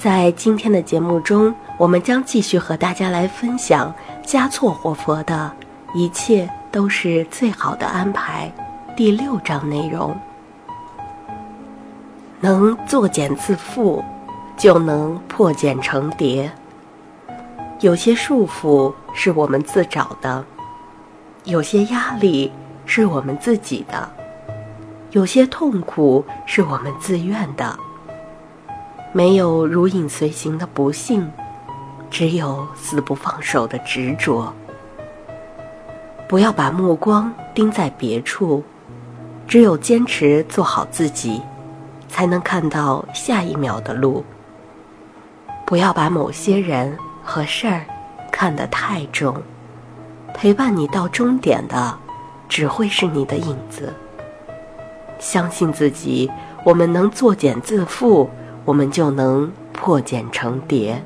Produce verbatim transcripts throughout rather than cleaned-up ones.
在今天的节目中，我们将继续和大家来分享嘉措活佛的一切都是最好的安排第六章内容。能作茧自缚，就能破茧成蝶。有些束缚是我们自找的，有些压力是我们自己的，有些痛苦是我们自愿的。没有如影随形的不幸，只有死不放手的执着。不要把目光盯在别处，只有坚持做好自己，才能看到下一秒的路。不要把某些人和事儿看得太重，陪伴你到终点的只会是你的影子。相信自己，我们能作茧自缚，我们就能破茧成蝶。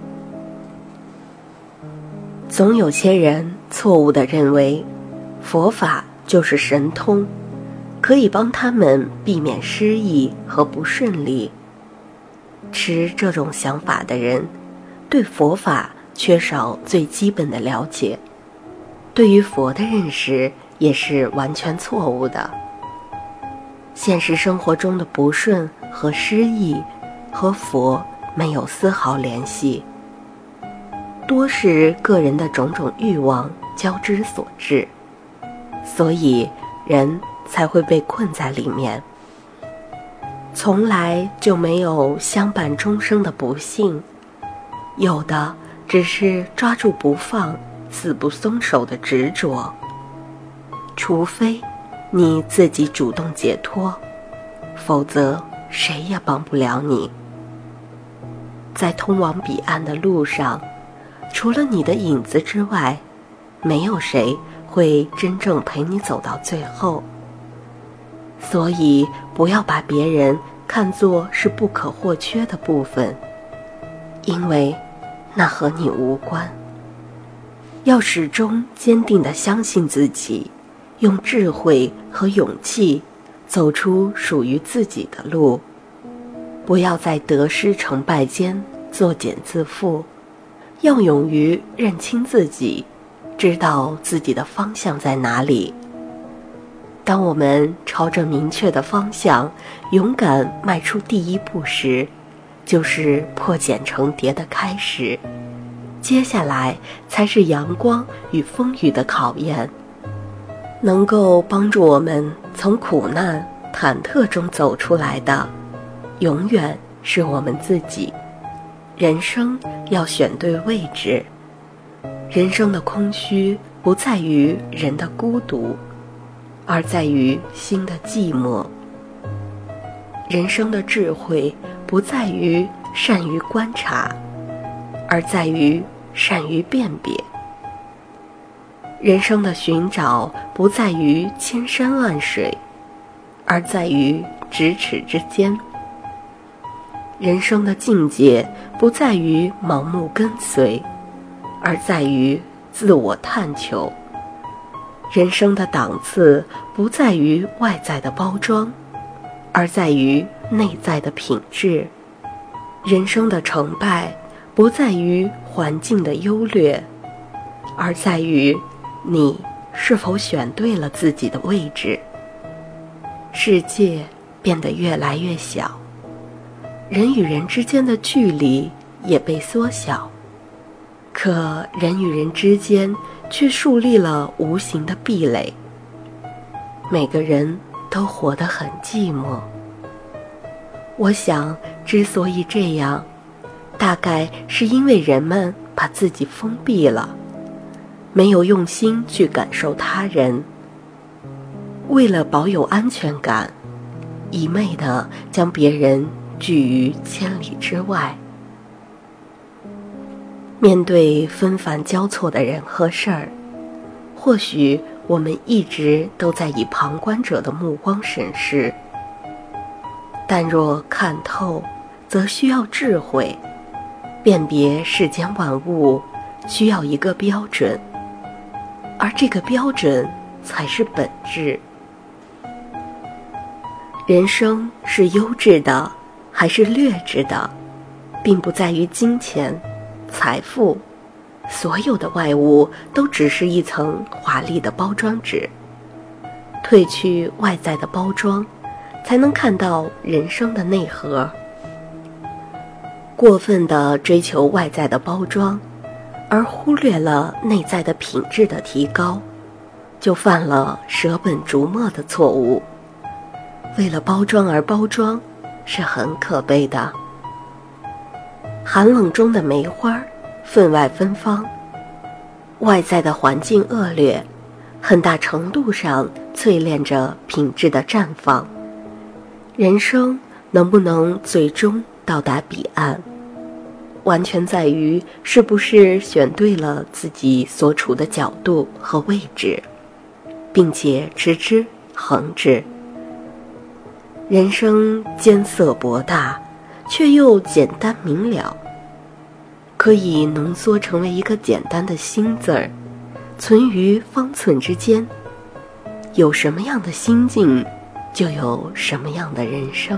总有些人错误地认为佛法就是神通，可以帮他们避免失意和不顺利。持这种想法的人，对佛法缺少最基本的了解，对于佛的认识也是完全错误的。现实生活中的不顺和失意和佛没有丝毫联系，多是个人的种种欲望交织所致，所以人才会被困在里面。从来就没有相伴终生的不幸，有的只是抓住不放，死不松手的执着。除非你自己主动解脱，否则谁也帮不了你。在通往彼岸的路上，除了你的影子之外，没有谁会真正陪你走到最后。所以不要把别人看作是不可或缺的部分，因为那和你无关。要始终坚定地相信自己，用智慧和勇气走出属于自己的路。不要在得失成败间作茧自缚，要勇于认清自己，知道自己的方向在哪里。当我们朝着明确的方向勇敢迈出第一步时，就是破茧成蝶的开始。接下来才是阳光与风雨的考验。能够帮助我们从苦难忐忑中走出来的，永远是我们自己。人生要选对位置。人生的空虚不在于人的孤独，而在于心的寂寞。人生的智慧不在于善于观察，而在于善于辨别。人生的寻找不在于千山万水，而在于咫尺之间。人生的境界不在于盲目跟随，而在于自我探求。人生的档次不在于外在的包装，而在于内在的品质。人生的成败不在于环境的优劣，而在于你是否选对了自己的位置。世界变得越来越小，人与人之间的距离也被缩小，可人与人之间却树立了无形的壁垒。每个人都活得很寂寞。我想，之所以这样，大概是因为人们把自己封闭了，没有用心去感受他人。为了保有安全感，一昧地将别人拒于千里之外。面对纷繁交错的人和事儿，或许我们一直都在以旁观者的目光审视，但若看透，则需要智慧。辨别世间万物需要一个标准，而这个标准才是本质。人生是优质的还是劣质的， 并不在于金钱、财富，所有的外物都只是一层华丽的包装纸。褪去外在的包装，才能看到人生的内核。过分地追求外在的包装，而忽略了内在的品质的提高，就犯了舍本逐末的错误。为了包装而包装，是很可悲的。寒冷中的梅花，分外芬芳。外在的环境恶劣，很大程度上淬炼着品质的绽放。人生能不能最终到达彼岸，完全在于是不是选对了自己所处的角度和位置，并且持之恒之。人生艰涩博大，却又简单明了，可以浓缩成为一个简单的心字儿，存于方寸之间。有什么样的心境，就有什么样的人生。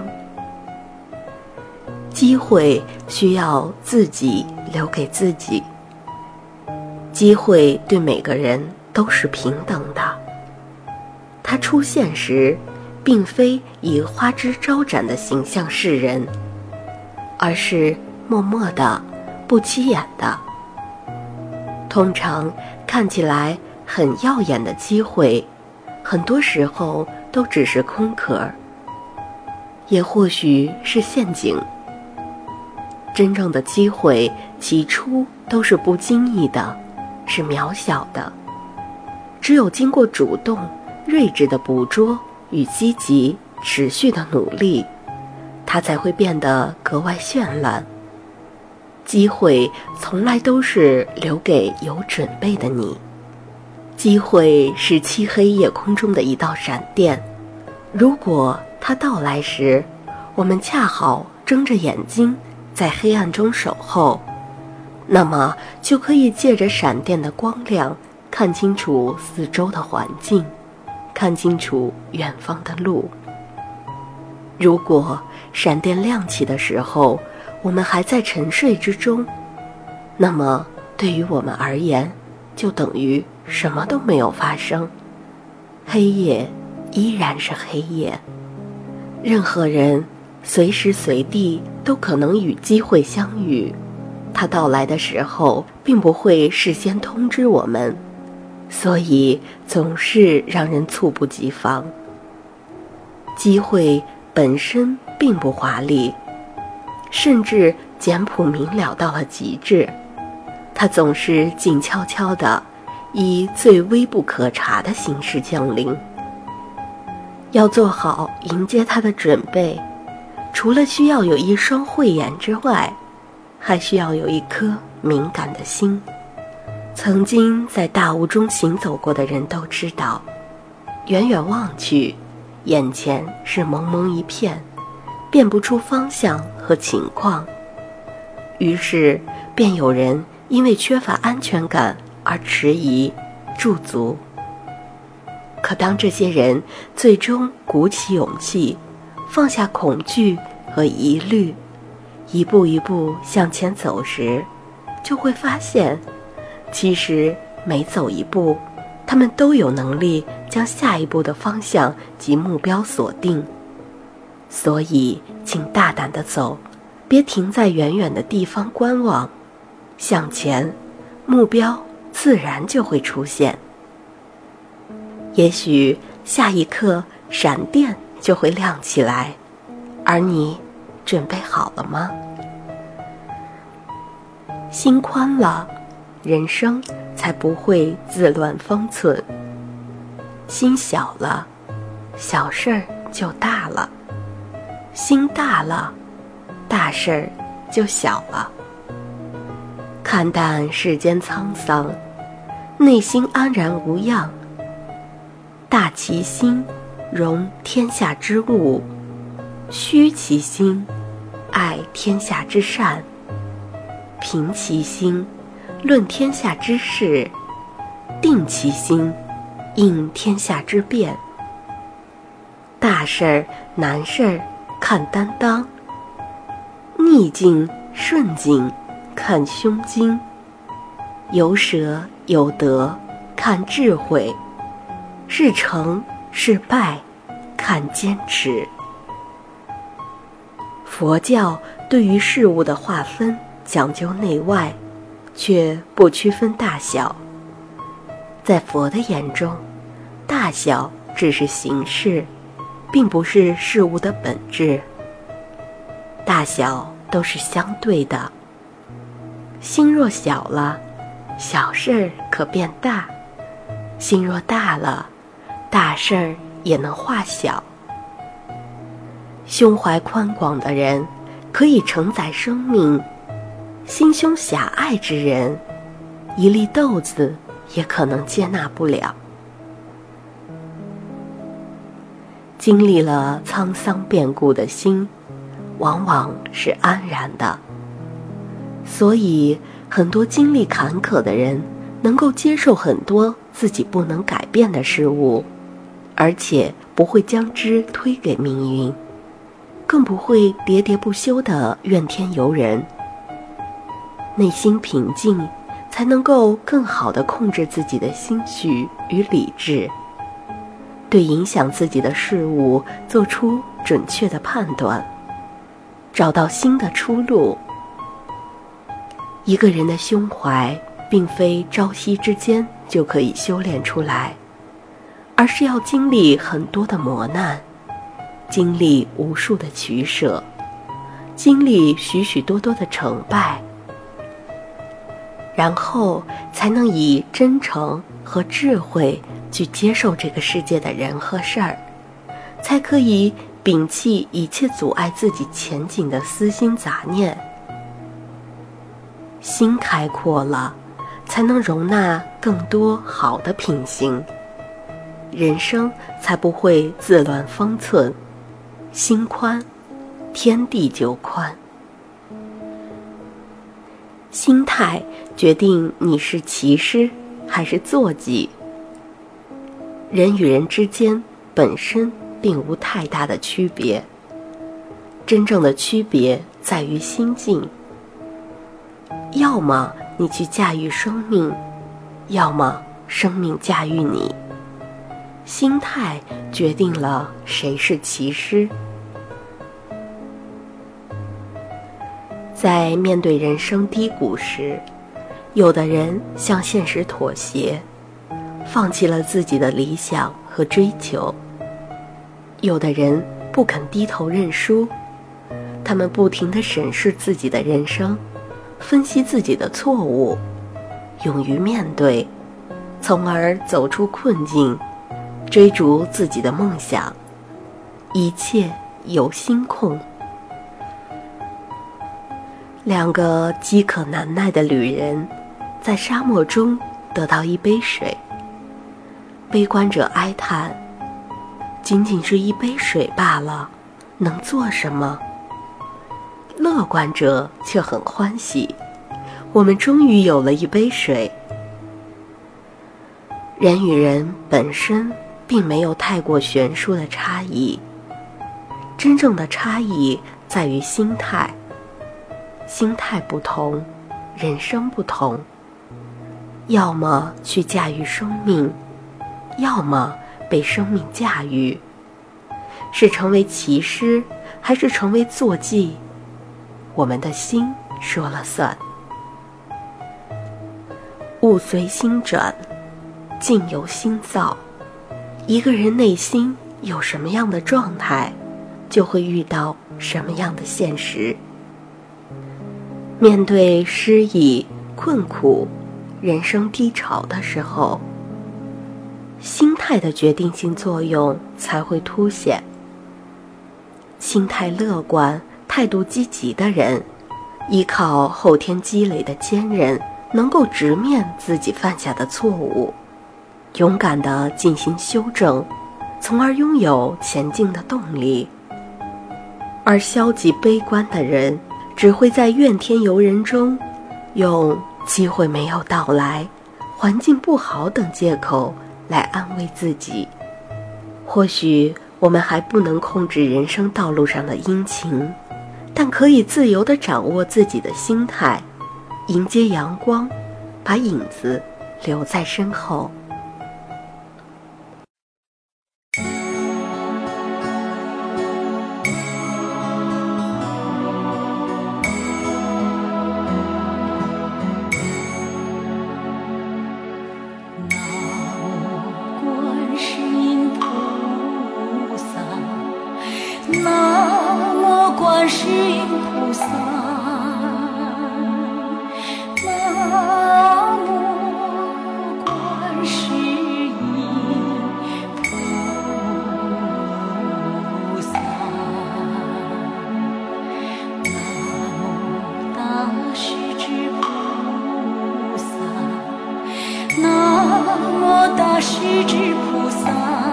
机会需要自己留给自己，机会对每个人都是平等的。它出现时，并非以花枝招展的形象示人，而是默默的、不起眼的。通常看起来很耀眼的机会，很多时候都只是空壳，也或许是陷阱。真正的机会起初都是不经意的，是渺小的，只有经过主动、睿智的捕捉与积极、持续的努力，它才会变得格外绚烂。机会从来都是留给有准备的你。机会是漆黑夜空中的一道闪电，如果它到来时，我们恰好睁着眼睛在黑暗中守候，那么就可以借着闪电的光亮，看清楚四周的环境，看清楚远方的路。如果闪电亮起的时候，我们还在沉睡之中，那么对于我们而言，就等于什么都没有发生，黑夜依然是黑夜。任何人随时随地都可能与机会相遇，它到来的时候并不会事先通知我们，所以总是让人猝不及防。机会本身并不华丽，甚至简朴明了到了极致，它总是静悄悄地以最微不可察的形式降临。要做好迎接它的准备，除了需要有一双慧眼之外，还需要有一颗敏感的心。曾经在大雾中行走过的人都知道，远远望去，眼前是蒙蒙一片，辨不出方向和情况。于是便有人因为缺乏安全感而迟疑驻足。可当这些人最终鼓起勇气，放下恐惧和疑虑，一步一步向前走时，就会发现，其实每走一步，他们都有能力将下一步的方向及目标锁定。所以请大胆地走，别停在远远的地方观望，向前，目标自然就会出现。也许下一刻闪电就会亮起来，而你准备好了吗？心宽了，人生才不会自乱方寸；心小了，小事儿就大了；心大了，大事儿就小了。看淡世间沧桑，内心安然无恙。大其心，容天下之物；虚其心，爱天下之善；平其心，论天下之事；定其心，应天下之变。大事儿、难事儿看担当，逆境顺境看胸襟，有舍有得看智慧，是成是败看坚持。佛教对于事物的划分讲究内外，却不区分大小。在佛的眼中，大小只是形式，并不是事物的本质。大小都是相对的，心若小了，小事儿可变大；心若大了，大事儿也能化小。胸怀宽广的人可以承载生命，心胸狭隘之人，一粒豆子也可能接纳不了。经历了沧桑变故的心，往往是安然的。所以很多经历坎坷的人能够接受很多自己不能改变的事物，而且不会将之推给命运，更不会喋喋不休地怨天尤人。内心平静，才能够更好地控制自己的心绪与理智，对影响自己的事物做出准确的判断，找到新的出路。一个人的胸怀并非朝夕之间就可以修炼出来，而是要经历很多的磨难，经历无数的取舍，经历许许多多的成败，然后才能以真诚和智慧去接受这个世界的人和事儿，才可以摒弃一切阻碍自己前进的私心杂念。心开阔了，才能容纳更多好的品行，人生才不会自乱方寸。心宽，天地就宽。心态决定你是骑师还是坐骑。人与人之间本身并无太大的区别，真正的区别在于心境。要么你去驾驭生命，要么生命驾驭你。心态决定了谁是骑师。在面对人生低谷时，有的人向现实妥协，放弃了自己的理想和追求；有的人不肯低头认输，他们不停地审视自己的人生，分析自己的错误，勇于面对，从而走出困境，追逐自己的梦想，一切由心控。两个饥渴难耐的旅人在沙漠中得到一杯水，悲观者哀叹，仅仅是一杯水罢了，能做什么？乐观者却很欢喜，我们终于有了一杯水。人与人本身并没有太过悬殊的差异，真正的差异在于心态。心态不同，人生不同。要么去驾驭生命，要么被生命驾驭。是成为骑师，还是成为坐骑，我们的心说了算。物随心转，境由心造。一个人内心有什么样的状态，就会遇到什么样的现实。面对失意、困苦、人生低潮的时候，心态的决定性作用才会凸显。心态乐观、态度积极的人，依靠后天积累的坚韧，能够直面自己犯下的错误，勇敢地进行修正，从而拥有前进的动力。而消极悲观的人，只会在怨天尤人中，用机会没有到来、环境不好等借口来安慰自己。或许我们还不能控制人生道路上的阴晴， 但可以自由地掌握自己的心态，迎接阳光，把影子留在身后。 南无观世音菩萨，南无观世音菩萨，南无大势至菩萨，南无大势至菩萨。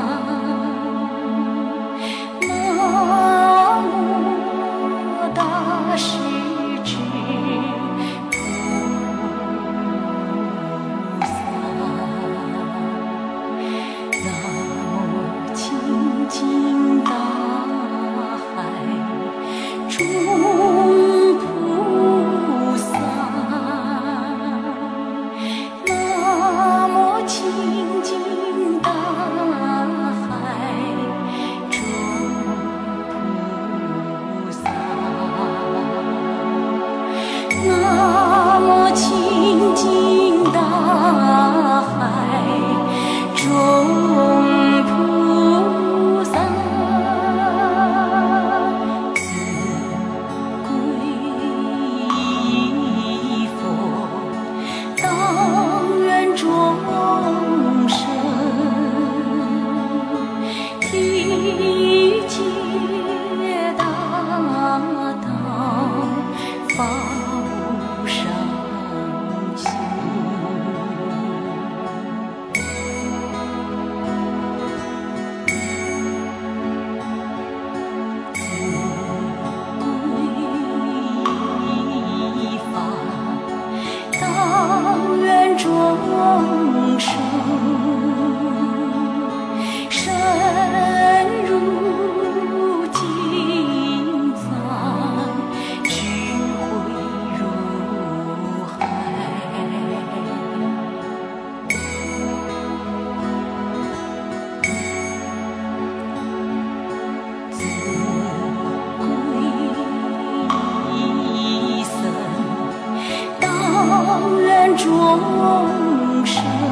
南无清净大海中菩萨，自归依佛，当愿众生体解大道，发无上心。自归依法，当愿众生深入经藏，智慧如海。自归依僧，当愿众生